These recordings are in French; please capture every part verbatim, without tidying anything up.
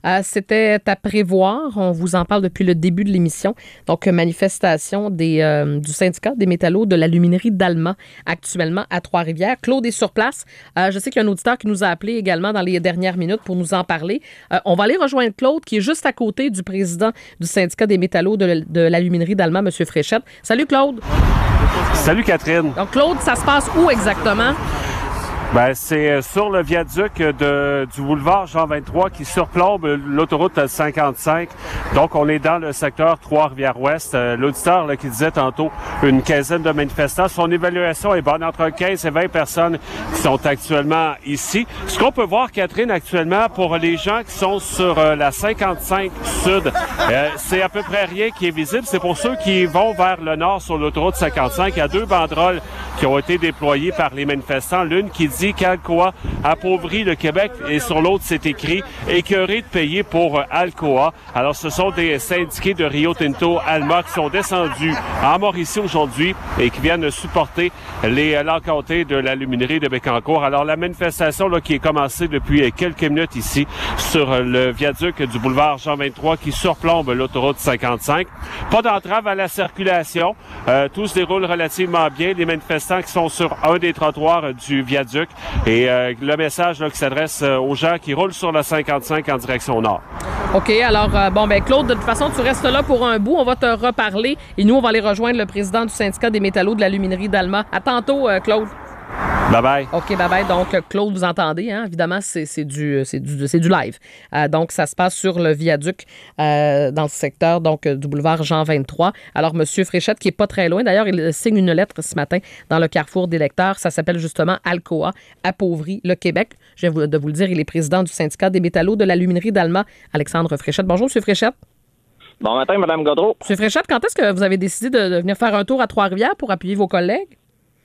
Euh, c'était à prévoir. On vous en parle depuis le début de l'émission. Donc, manifestation des, euh, du syndicat des métallos de l'aluminerie d'Alma actuellement à Trois-Rivières. Claude est sur place. Euh, je sais qu'il y a un auditeur qui nous a appelé également dans les dernières minutes pour nous en parler. Euh, on va aller rejoindre Claude qui est juste à côté du président du syndicat des métallos de, de l'aluminerie d'Alma, M. Fréchette. Salut Claude. Salut Catherine. Donc Claude, ça se passe où exactement? Ben, c'est sur le viaduc de, du boulevard Jean vingt-trois qui surplombe l'autoroute cinquante-cinq. Donc, on est dans le secteur Trois-Rivières-Ouest. Euh, l'auditeur là, qui disait tantôt une quinzaine de manifestants. Son évaluation est bonne. Entre quinze et vingt personnes qui sont actuellement ici. Ce qu'on peut voir, Catherine, actuellement, pour les gens qui sont sur euh, la cinquante-cinq Sud, euh, c'est à peu près rien qui est visible. C'est pour ceux qui vont vers le nord sur l'autoroute cinquante-cinq. Il y a deux banderoles qui ont été déployées par les manifestants. L'une qui dit qu'Alcoa appauvrit le Québec et sur l'autre, c'est écrit « Écœuré de payer pour Alcoa ». Alors, ce sont des syndiqués de Rio Tinto Alma qui sont descendus en Mauricie aujourd'hui et qui viennent supporter les l'encanté de l'aluminerie de Bécancour. Alors, la manifestation là, qui est commencée depuis quelques minutes ici sur le viaduc du boulevard Jean vingt-trois qui surplombe l'autoroute cinquante-cinq. Pas d'entrave à la circulation. Euh, tout se déroule relativement bien. Les manifestants qui sont sur un des trottoirs du viaduc. Et euh, le message là, qui s'adresse euh, aux gens qui roulent sur la cinquante-cinq en direction nord. OK, alors, euh, bon, ben Claude, de toute façon, tu restes là pour un bout. On va te reparler. Et nous, on va aller rejoindre le président du syndicat des métallos de l'aluminerie d'Alma. À tantôt, euh, Claude. Bye-bye. OK, bye-bye. Donc, Claude, vous entendez, hein? Évidemment, c'est, c'est, du, c'est, du, c'est du live. Euh, donc, ça se passe sur le viaduc euh, dans le secteur donc du boulevard Jean vingt-trois. Alors, M. Fréchette, qui est pas très loin, d'ailleurs, il signe une lettre ce matin dans le Carrefour des lecteurs. Ça s'appelle justement Alcoa appauvrit le Québec. Je viens de vous le dire, il est président du syndicat des métallos de l'aluminerie d'Alma, Alexandre Fréchette. Bonjour, M. Fréchette. Bon matin, Mme Gaudreau. M. Fréchette, quand est-ce que vous avez décidé de, de venir faire un tour à Trois-Rivières pour appuyer vos collègues?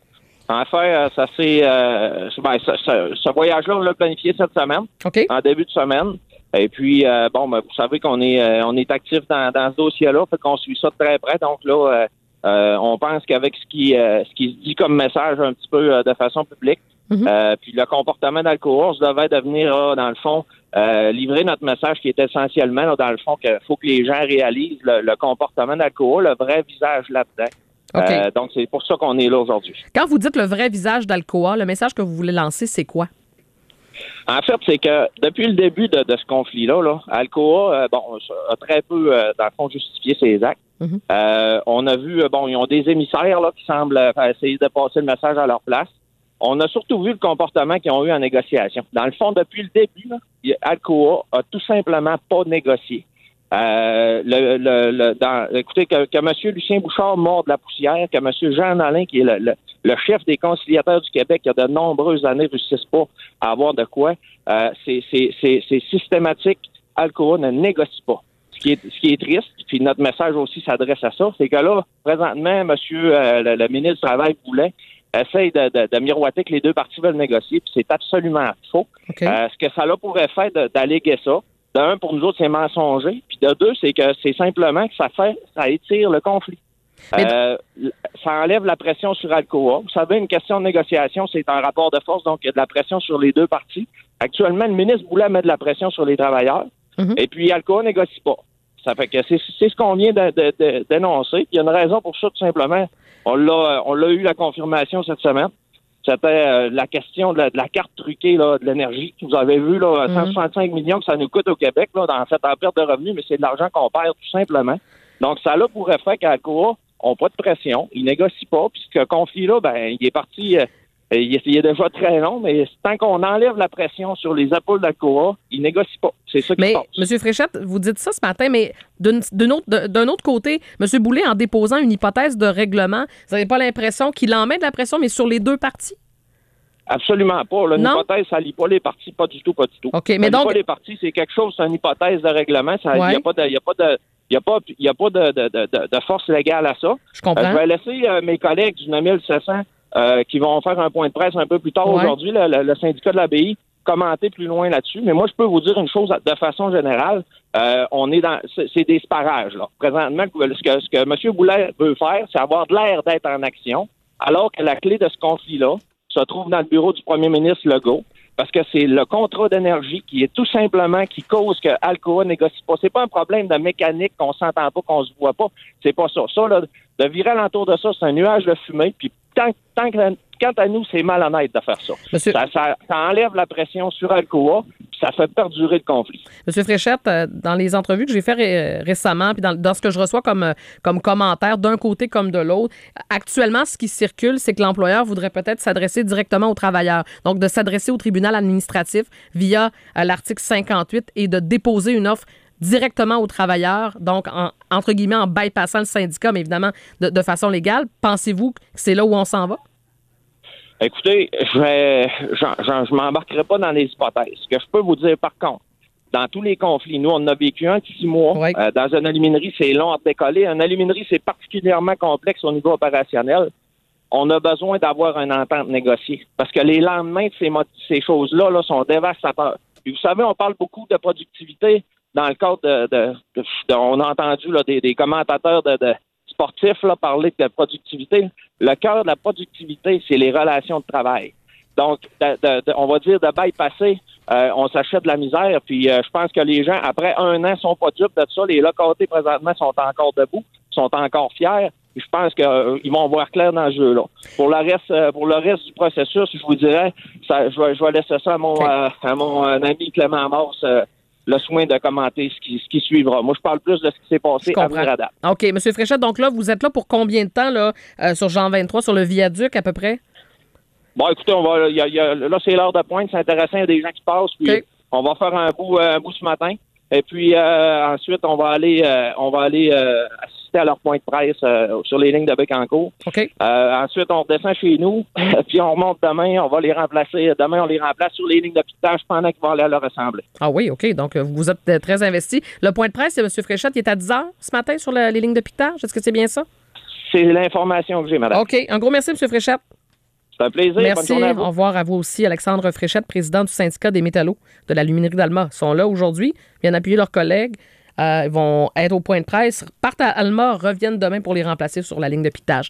En fait, ça c'est euh, ben, ça, ça, ce voyage-là, on l'a planifié cette semaine, OK. En début de semaine. Et puis, euh, bon, ben, vous savez qu'on est euh, on est actif dans, dans ce dossier-là, fait qu'on suit ça de très près. Donc là, euh, euh, on pense qu'avec ce qui euh, ce qui se dit comme message un petit peu euh, de façon publique, mm-hmm. euh, puis le comportement d'Alcoa, on devait devenir, là, dans le fond, euh, livrer notre message qui est essentiellement, là, dans le fond, qu'il faut que les gens réalisent le, le comportement d'Alcoa, le vrai visage là-dedans. Okay. Euh, donc, c'est pour ça qu'on est là aujourd'hui. Quand vous dites le vrai visage d'Alcoa, le message que vous voulez lancer, c'est quoi? En fait, c'est que depuis le début de, de ce conflit-là, là, Alcoa euh, bon, a très peu, euh, dans le fond, justifié ses actes. Mm-hmm. Euh, on a vu, bon, ils ont des émissaires là, qui semblent euh, essayer de passer le message à leur place. On a surtout vu le comportement qu'ils ont eu en négociation. Dans le fond, depuis le début, là, Alcoa a tout simplement pas négocié. Euh, le, le, le, dans, écoutez, que, que M. Lucien Bouchard morde la poussière, que M. Jean Alain, qui est le, le, le chef des conciliateurs du Québec, qui a de nombreuses années ne réussissent pas à avoir de quoi, euh, c'est, c'est, c'est, c'est systématique. Alcoa ne négocie pas. Ce qui est, ce qui est triste, puis notre message aussi s'adresse à ça, c'est que là, présentement, M. Euh, le, le ministre du Travail Boulet essaye de, de, de miroiter que les deux parties veulent négocier, puis c'est absolument faux. Okay. Euh, ce que ça là pourrait faire de, d'alléguer ça, d'un, pour nous autres, c'est mensonger. Puis de deux, c'est que c'est simplement que ça fait, ça étire le conflit. Euh, ça enlève la pression sur Alcoa. Vous savez, une question de négociation, c'est un rapport de force, donc il y a de la pression sur les deux parties. Actuellement, le ministre Boulet met de la pression sur les travailleurs, mm-hmm. et puis Alcoa négocie pas. Ça fait que c'est, c'est ce qu'on vient de, de, de, d'énoncer. Puis il y a une raison pour ça, tout simplement. On l'a, on l'a eu la confirmation cette semaine. C'était euh, la question de la, de la carte truquée là, de l'énergie. Vous avez vu là, cent soixante-cinq millions que ça nous coûte au Québec, là, en fait, en perte de revenus, mais c'est de l'argent qu'on perd tout simplement. Donc, ça là pourrait faire qu'Alcoa n'a pas de pression, il négocie pas, puis ce conflit-là, ben, il est parti, euh, il, est, il est déjà très long, mais tant qu'on enlève la pression sur les épaules d'Alcoa, il négocie pas. C'est ça qui mais, se passe. M. Fréchette, vous dites ça ce matin, mais d'une, d'une autre, d'un autre côté, M. Boulet, en déposant une hypothèse de règlement, vous n'avez pas l'impression qu'il en met de la pression, mais sur les deux parties? Absolument pas. Là, une non? hypothèse, ça ne lie pas les parties, pas du tout, pas du tout. Okay, mais ça donc... lie pas les parties, c'est quelque chose, c'est une hypothèse de règlement. Il n'y ouais. a pas de, y a pas de, y a pas, y a pas de, de, de, de force légale à ça. Je comprends. Euh, je vais laisser euh, mes collègues du neuf mille sept cents euh, qui vont faire un point de presse un peu plus tard ouais. aujourd'hui, le, le, le syndicat de l'A B I, commenter plus loin là-dessus. Mais moi, je peux vous dire une chose de façon générale. Euh, on est dans, c'est, c'est des sparages, là. Présentement, ce que, ce que M. Boulet veut faire, c'est avoir de l'air d'être en action, alors que la clé de ce conflit-là se trouve dans le bureau du premier ministre Legault. parce que c'est le contrat d'énergie qui est tout simplement qui cause que Alcoa négocie pas. C'est pas un problème de mécanique qu'on s'entend pas, qu'on se voit pas. C'est pas ça. Ça, là, de virer alentour de ça, c'est un nuage de fumée. Puis tant, tant que, quant à nous, c'est malhonnête de faire ça. Monsieur... Ça, ça. Ça enlève la pression sur Alcoa, puis ça fait perdurer le conflit. Monsieur Fréchette, dans les entrevues que j'ai faites ré- récemment, puis dans, dans ce que je reçois comme, comme commentaire, d'un côté comme de l'autre, actuellement, ce qui circule, c'est que l'employeur voudrait peut-être s'adresser directement aux travailleurs. Donc, de s'adresser au tribunal administratif via euh, l'article cinquante-huit et de déposer une offre directement aux travailleurs, donc en, entre guillemets en bypassant le syndicat, mais évidemment de, de façon légale. Pensez-vous que c'est là où on s'en va? Écoutez, je ne m'embarquerai pas dans les hypothèses. Ce que je peux vous dire par contre, dans tous les conflits, nous, on a vécu un de six mois. Oui. Euh, dans une aluminerie, c'est long à décoller. Une aluminerie, c'est particulièrement complexe au niveau opérationnel. On a besoin d'avoir une entente négociée. Parce que les lendemains de ces, ces choses-là là, sont dévastateurs. Puis vous savez, on parle beaucoup de productivité. Dans le cadre de, de, de, de on a entendu là, des, des commentateurs de, de sportifs là, parler de productivité. Le cœur de la productivité, c'est les relations de travail. Donc, de, de, de, on va dire de bypasser, euh, on s'achète de la misère. Puis, euh, je pense que les gens, après un an, sont pas dupes de ça. Les locautés, présentement, sont encore debout, sont encore fiers. Puis, je pense qu'ils euh, vont voir clair dans ce jeu-là. Pour le reste, euh, pour le reste du processus, je vous dirais, ça, je, vais, je vais laisser ça à mon, okay. euh, à mon euh, ami Clément Morse. Euh, le soin de commenter ce qui, ce qui suivra. Moi, je parle plus de ce qui s'est passé à venir à date. OK. M. Fréchette, donc là, vous êtes là pour combien de temps là, euh, sur Jean vingt-trois, sur le viaduc à peu près? Bon, écoutez, on va, y a, y a, là, c'est l'heure de pointe. C'est intéressant. Il y a des gens qui passent. Puis okay. On va faire un bout, un bout ce matin. Et puis, euh, ensuite, on va aller, euh, on va aller euh, assister à leur point de presse euh, sur les lignes de Bécancour. Okay. Euh, ensuite, on redescend chez nous. Puis, on remonte demain. On va les remplacer. Demain, on les remplace sur les lignes de piquetage pendant qu'ils vont aller à leur assemblée. Ah oui, OK. Donc, vous êtes très investi. Le point de presse, c'est M. Fréchette. Il est à dix heures ce matin sur le, les lignes de piquetage. Est-ce que c'est bien ça? C'est l'information que j'ai, madame. OK. Un gros merci, M. Fréchette. C'est un plaisir. Merci. Bonne journée à vous. Au revoir à vous aussi. Alexandre Fréchette, président du syndicat des métallos de l'aluminerie d'Alma, sont là aujourd'hui. Viennent appuyer leurs collègues. Euh, ils vont être au point de presse. Partent à Alma, reviennent demain pour les remplacer sur la ligne de piquetage.